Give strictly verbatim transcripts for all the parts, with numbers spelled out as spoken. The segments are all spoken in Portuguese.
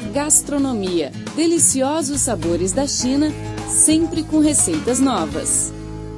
Gastronomia, deliciosos sabores da China, sempre com receitas novas.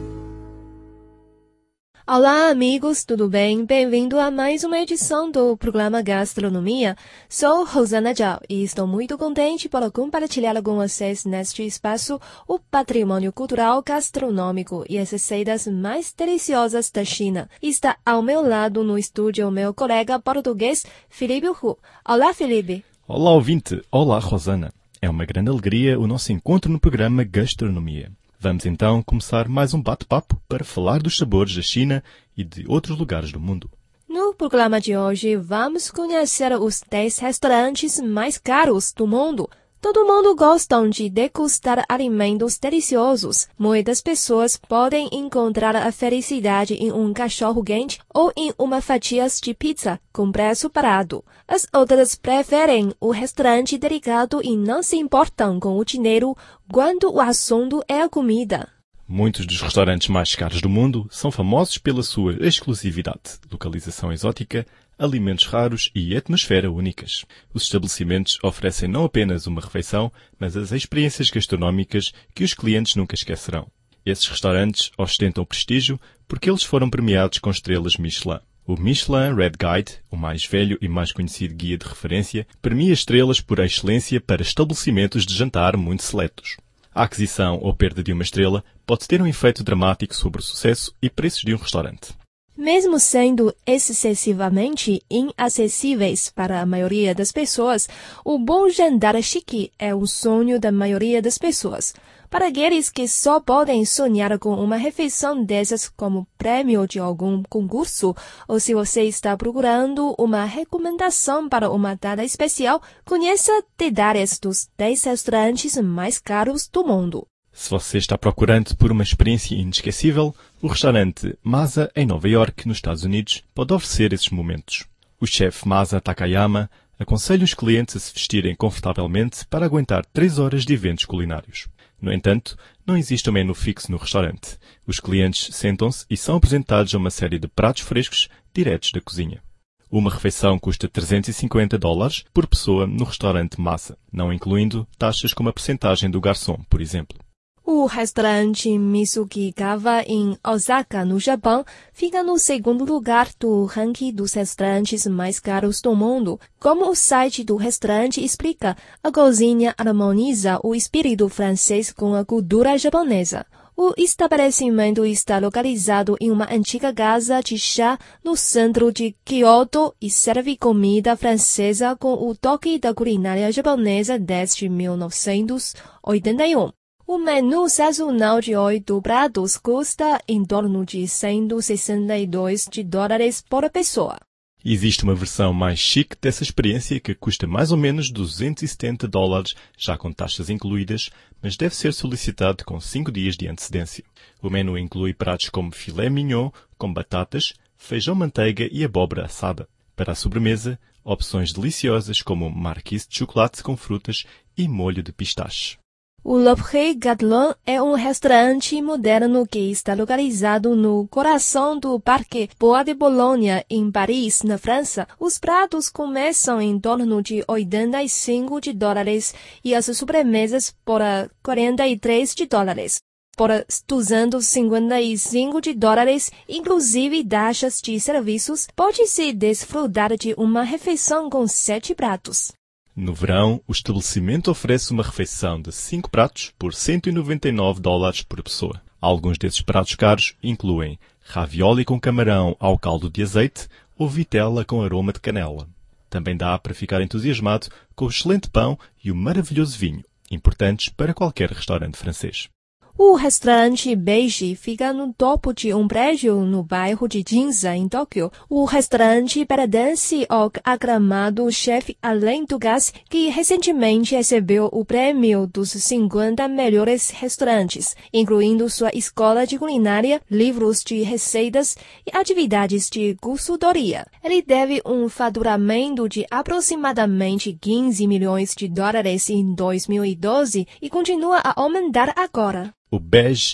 Olá, amigos, tudo bem? Bem-vindo a mais uma edição do programa Gastronomia. Sou Rosana Zhao e estou muito contente por compartilhar com vocês neste espaço o patrimônio cultural gastronômico e as receitas mais deliciosas da China. Está ao meu lado no estúdio o meu colega português, Felipe Hu. Olá, Felipe. Olá, ouvinte. Olá, Rosana. É uma grande alegria o nosso encontro no programa Gastronomia. Vamos então começar mais um bate-papo para falar dos sabores da China e de outros lugares do mundo. No programa de hoje, vamos conhecer os dez restaurantes mais caros do mundo. Todo mundo gosta de degustar alimentos deliciosos. Muitas pessoas podem encontrar a felicidade em um cachorro quente ou em uma fatia de pizza com preço barato. As outras preferem o restaurante delicado e não se importam com o dinheiro quando o assunto é a comida. Muitos dos restaurantes mais caros do mundo são famosos pela sua exclusividade, localização exótica, alimentos raros e atmosfera únicas. Os estabelecimentos oferecem não apenas uma refeição, mas as experiências gastronómicas que os clientes nunca esquecerão. Esses restaurantes ostentam prestígio porque eles foram premiados com estrelas Michelin. O Michelin Red Guide, o mais velho e mais conhecido guia de referência, premia estrelas por excelência para estabelecimentos de jantar muito seletos. A aquisição ou perda de uma estrela pode ter um efeito dramático sobre o sucesso e preços de um restaurante. Mesmo sendo excessivamente inacessíveis para a maioria das pessoas, o bom jantar chique é o sonho da maioria das pessoas. Para aqueles que só podem sonhar com uma refeição dessas como prêmio de algum concurso, ou se você está procurando uma recomendação para uma data especial, conheça detalhes dos dez restaurantes mais caros do mundo. Se você está procurando por uma experiência inesquecível, o restaurante Masa, em Nova York, nos Estados Unidos, pode oferecer esses momentos. O chefe Masa Takayama aconselha os clientes a se vestirem confortavelmente para aguentar três horas de eventos culinários. No entanto, não existe um menu fixo no restaurante. Os clientes sentam-se e são apresentados a uma série de pratos frescos diretos da cozinha. Uma refeição custa trezentos e cinquenta dólares por pessoa no restaurante Masa, não incluindo taxas como a percentagem do garçom, por exemplo. O restaurante Misugigawa, em Osaka, no Japão, fica no segundo lugar do ranking dos restaurantes mais caros do mundo. Como o site do restaurante explica, a cozinha harmoniza o espírito francês com a cultura japonesa. O estabelecimento está localizado em uma antiga casa de chá no centro de Kyoto e serve comida francesa com o toque da culinária japonesa desde mil novecentos e oitenta e um. O menu sazonal de oito pratos custa em torno de cento e sessenta e dois dólares por pessoa. Existe uma versão mais chique dessa experiência que custa mais ou menos duzentos e setenta dólares, já com taxas incluídas, mas deve ser solicitado com cinco dias de antecedência. O menu inclui pratos como filé mignon, com batatas, feijão manteiga e abóbora assada. Para a sobremesa, opções deliciosas como marquise de chocolate com frutas e molho de pistache. O Le Pré Gatelin é um restaurante moderno que está localizado no coração do Parque Bois de Boulogne, em Paris, na França. Os pratos começam em torno de oitenta e cinco dólares e as sobremesas por quarenta e três dólares. Por duzentos e cinquenta e cinco dólares, inclusive taxas de serviços, pode-se desfrutar de uma refeição com sete pratos. No verão, o estabelecimento oferece uma refeição de cinco pratos por cento e noventa e nove dólares por pessoa. Alguns desses pratos caros incluem ravioli com camarão ao caldo de azeite ou vitela com aroma de canela. Também dá para ficar entusiasmado com o excelente pão e o maravilhoso vinho, importantes para qualquer restaurante francês. O restaurante Beige fica no topo de um prédio no bairro de Ginza, em Tóquio. O restaurante pertence ao aclamado chefe Alain Ducasse, que recentemente recebeu o prêmio dos cinquenta melhores restaurantes, incluindo sua escola de culinária, livros de receitas e atividades de consultoria. Ele teve um faturamento de aproximadamente quinze milhões de dólares em dois mil e doze e continua a aumentar agora. O Beige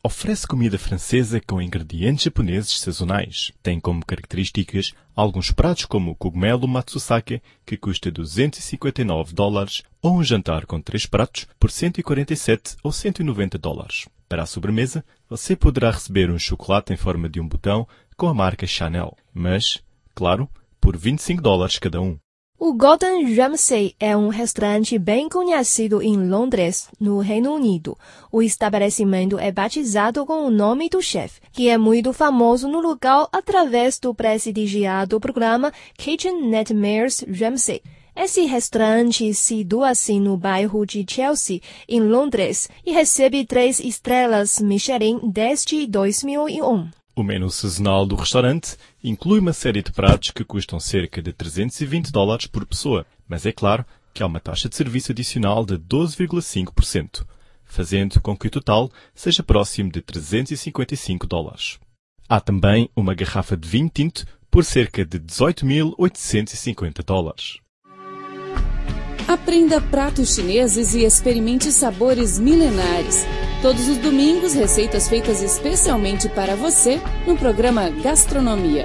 oferece comida francesa com ingredientes japoneses sazonais. Tem como características alguns pratos como o cogumelo matsusake, que custa duzentos e cinquenta e nove dólares, ou um jantar com três pratos por cento e quarenta e sete ou cento e noventa dólares. Para a sobremesa, você poderá receber um chocolate em forma de um botão com a marca Chanel, mas, claro, por vinte e cinco dólares cada um. O Gordon Ramsay é um restaurante bem conhecido em Londres, no Reino Unido. O estabelecimento é batizado com o nome do chefe, que é muito famoso no local através do prestigiado programa Kitchen Nightmares Ramsay. Esse restaurante situa-se no bairro de Chelsea, em Londres, e recebe três estrelas Michelin desde dois mil e um. O menu sazonal do restaurante inclui uma série de pratos que custam cerca de trezentos e vinte dólares por pessoa, mas é claro que há uma taxa de serviço adicional de doze vírgula cinco por cento, fazendo com que o total seja próximo de trezentos e cinquenta e cinco dólares. Há também uma garrafa de vinho tinto por cerca de dezoito mil oitocentos e cinquenta dólares. Aprenda pratos chineses e experimente sabores milenares. Todos os domingos, receitas feitas especialmente para você no programa Gastronomia.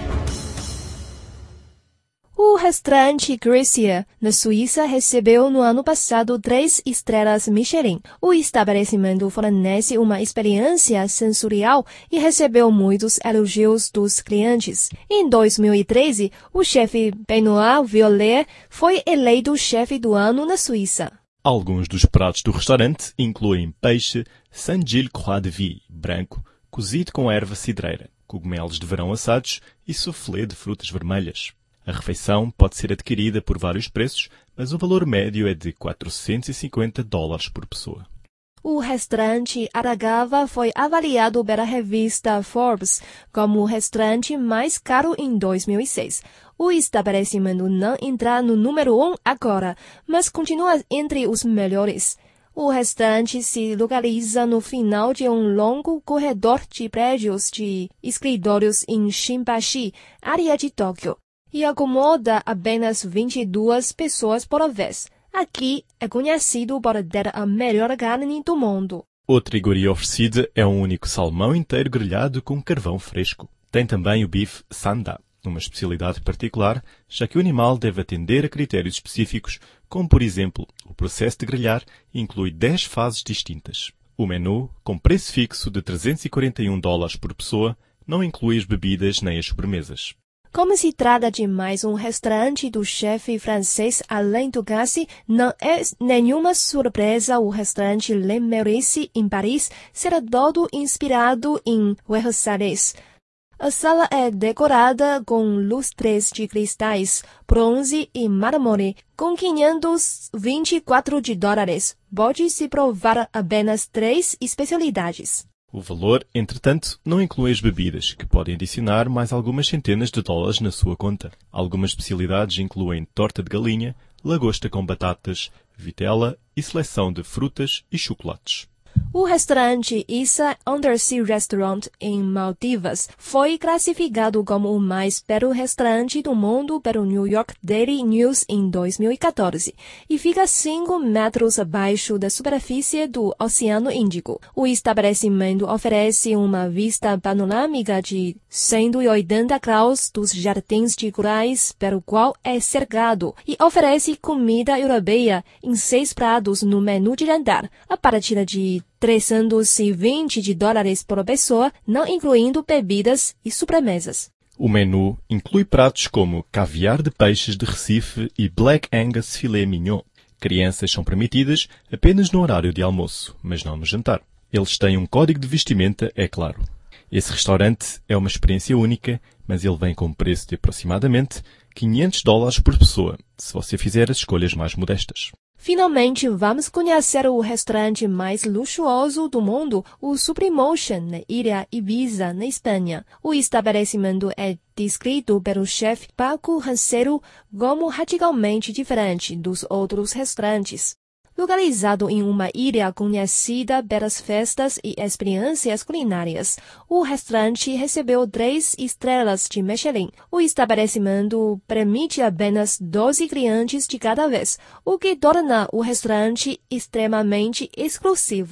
O restaurante Gracia, na Suíça, recebeu no ano passado três estrelas Michelin. O estabelecimento fornece uma experiência sensorial e recebeu muitos elogios dos clientes. Em dois mil e treze, o chefe Benoît Violet foi eleito chefe do ano na Suíça. Alguns dos pratos do restaurante incluem peixe Saint-Gilles Croix de Vie, branco, cozido com erva cidreira, cogumelos de verão assados e soufflé de frutas vermelhas. A refeição pode ser adquirida por vários preços, mas o valor médio é de quatrocentos e cinquenta dólares por pessoa. O restaurante Aragava foi avaliado pela revista Forbes como o restaurante mais caro em dois mil e seis. O estabelecimento não entra no número um agora, mas continua entre os melhores. O restaurante se localiza no final de um longo corredor de prédios de escritórios em Shinbashi, área de Tóquio, e acomoda apenas vinte e duas pessoas por vez. Aqui é conhecido por ter a melhor carne do mundo. Outra iguaria oferecida é um único salmão inteiro grelhado com carvão fresco. Tem também o bife sanda, uma especialidade particular, já que o animal deve atender a critérios específicos, como por exemplo, o processo de grelhar inclui dez fases distintas. O menu, com preço fixo de trezentos e quarenta e um dólares por pessoa, não inclui as bebidas nem as sobremesas. Como se trata de mais um restaurante do chefe francês Alain Ducasse, não é nenhuma surpresa o restaurante Le Meurice, em Paris, ser todo inspirado em Versalhes. A sala é decorada com lustres de cristais, bronze e mármore, com quinhentos e vinte e quatro de dólares. Pode-se provar apenas três especialidades. O valor, entretanto, não inclui as bebidas, que podem adicionar mais algumas centenas de dólares na sua conta. Algumas especialidades incluem torta de galinha, lagosta com batatas, vitela e seleção de frutas e chocolates. O restaurante Issa Undersea Restaurant, em Maldivas, foi classificado como o mais belo restaurante do mundo pelo New York Daily News em dois mil e quatorze e fica cinco metros abaixo da superfície do Oceano Índico. O estabelecimento oferece uma vista panorâmica de cento e oitenta graus dos jardins de corais pelo qual é cercado e oferece comida europeia em seis pratos no menu de jantar, a partir de trezentos e vinte de dólares por pessoa, não incluindo bebidas e sobremesas. O menu inclui pratos como caviar de peixes de Recife e Black Angus Filé Mignon. Crianças são permitidas apenas no horário de almoço, mas não no jantar. Eles têm um código de vestimenta, é claro. Esse restaurante é uma experiência única, mas ele vem com um preço de aproximadamente quinhentos dólares por pessoa, se você fizer as escolhas mais modestas. Finalmente, vamos conhecer o restaurante mais luxuoso do mundo, o Suprimotion, na ilha Ibiza, na Espanha. O estabelecimento é descrito pelo chefe Paco Rancero como radicalmente diferente dos outros restaurantes. Localizado em uma ilha conhecida pelas festas e experiências culinárias, o restaurante recebeu três estrelas de Michelin. O estabelecimento permite apenas doze clientes de cada vez, o que torna o restaurante extremamente exclusivo.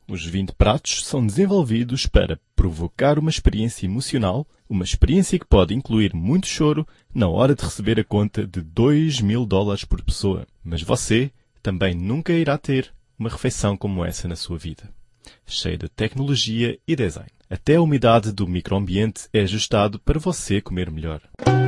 Os vinte pratos são desenvolvidos para provocar uma experiência emocional, uma experiência que pode incluir muito choro na hora de receber a conta de dois mil dólares por pessoa. Mas você também nunca irá ter uma refeição como essa na sua vida, cheia de tecnologia e design. Até a umidade do microambiente é ajustado para você comer melhor.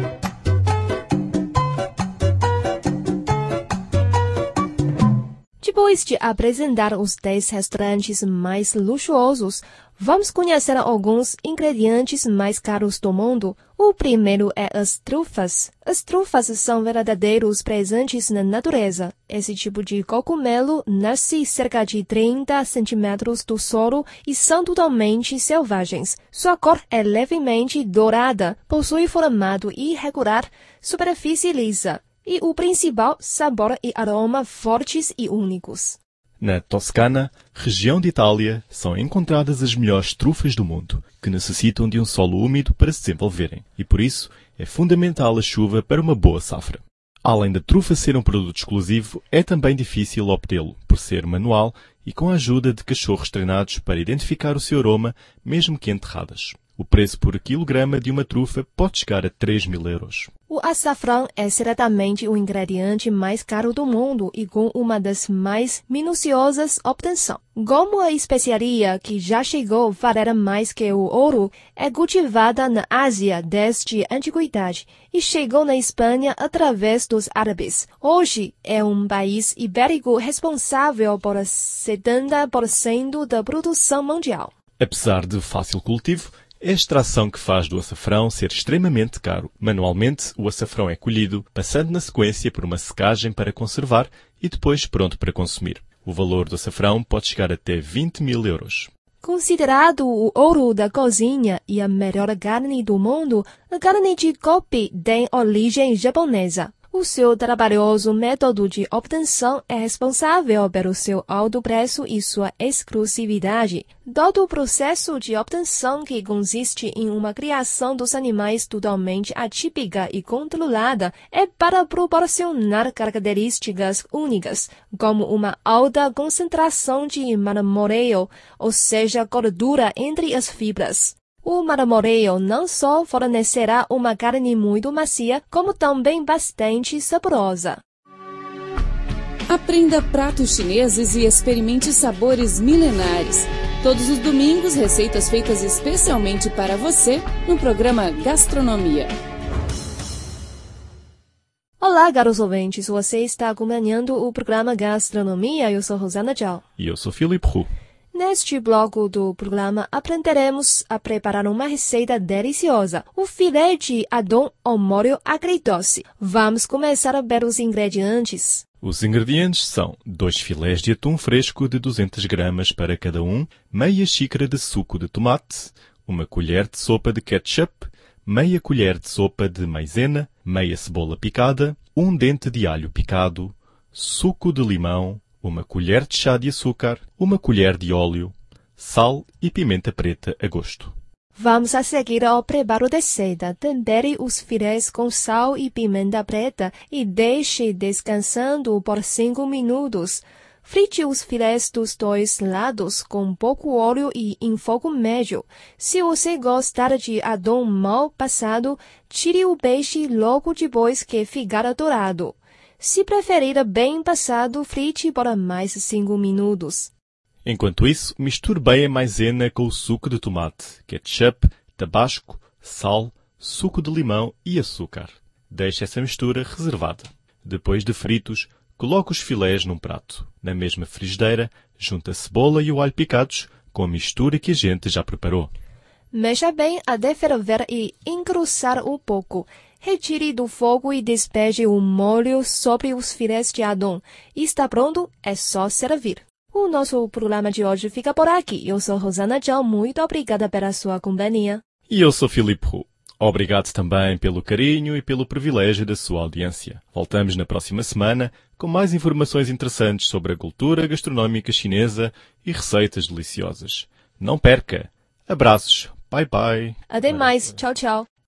Depois de apresentar os dez restaurantes mais luxuosos, vamos conhecer alguns ingredientes mais caros do mundo. O primeiro é as trufas. As trufas são verdadeiros presentes na natureza. Esse tipo de cogumelo nasce cerca de trinta centímetros do solo e são totalmente selvagens. Sua cor é levemente dourada, possui formato irregular, superfície lisa. E o principal, sabor e aroma fortes e únicos. Na Toscana, região de Itália, são encontradas as melhores trufas do mundo, que necessitam de um solo úmido para se desenvolverem, e por isso é fundamental a chuva para uma boa safra. Além da trufa ser um produto exclusivo, é também difícil obtê-lo, por ser manual e com a ajuda de cachorros treinados para identificar o seu aroma, mesmo que enterradas. O preço por quilograma de uma trufa pode chegar a três mil euros. O açafrão é certamente o ingrediente mais caro do mundo e com uma das mais minuciosas obtenção. Como a especiaria que já chegou a valer mais que o ouro, é cultivada na Ásia desde a antiguidade e chegou na Espanha através dos árabes. Hoje é um país ibérico responsável por setenta por cento da produção mundial. Apesar de fácil cultivo, é a extração que faz do açafrão ser extremamente caro. Manualmente, o açafrão é colhido, passando na sequência por uma secagem para conservar e depois pronto para consumir. O valor do açafrão pode chegar até vinte mil euros. Considerado o ouro da cozinha e a melhor carne do mundo, a carne de Kobe tem origem japonesa. O seu trabalhoso método de obtenção é responsável pelo seu alto preço e sua exclusividade. Todo o processo de obtenção, que consiste em uma criação dos animais totalmente atípica e controlada, é para proporcionar características únicas, como uma alta concentração de marmoreio, ou seja, gordura entre as fibras. O marmoreio não só fornecerá uma carne muito macia, como também bastante saborosa. Aprenda pratos chineses e experimente sabores milenares. Todos os domingos, receitas feitas especialmente para você no programa Gastronomia. Olá, caros ouvintes. Você está acompanhando o programa Gastronomia. Eu sou Rosana Zhao. E eu sou Philippe Roux. Neste bloco do programa, aprenderemos a preparar uma receita deliciosa, o filé de atum ao molho agridoce. Vamos começar a ver os ingredientes. Os ingredientes são dois filés de atum fresco de duzentas gramas para cada um, meia xícara de suco de tomate, uma colher de sopa de ketchup, meia colher de sopa de maizena, meia cebola picada, um dente de alho picado, suco de limão, uma colher de chá de açúcar, uma colher de óleo, sal e pimenta preta a gosto. Vamos a seguir ao preparo da receita. Tempere os filés com sal e pimenta preta e deixe descansando por cinco minutos. Frite os filés dos dois lados com pouco óleo e em fogo médio. Se você gostar de atum mal passado, tire o peixe logo depois que ficar dourado. Se preferir bem passado, frite por mais cinco minutos. Enquanto isso, misture bem a maizena com o suco de tomate, ketchup, tabasco, sal, suco de limão e açúcar. Deixe essa mistura reservada. Depois de fritos, coloque os filés num prato. Na mesma frigideira, junte a cebola e o alho picados com a mistura que a gente já preparou. Mexa bem até ferver e encrustar um pouco. Retire do fogo e despeje o molho sobre os filés de atum. Está pronto, é só servir. O nosso programa de hoje fica por aqui. Eu sou Rosana Zhao, muito obrigada pela sua companhia. E eu sou Philippe Roux. Obrigado também pelo carinho e pelo privilégio da sua audiência. Voltamos na próxima semana com mais informações interessantes sobre a cultura gastronómica chinesa e receitas deliciosas. Não perca! Abraços! Bye bye! Até mais! Tchau, tchau!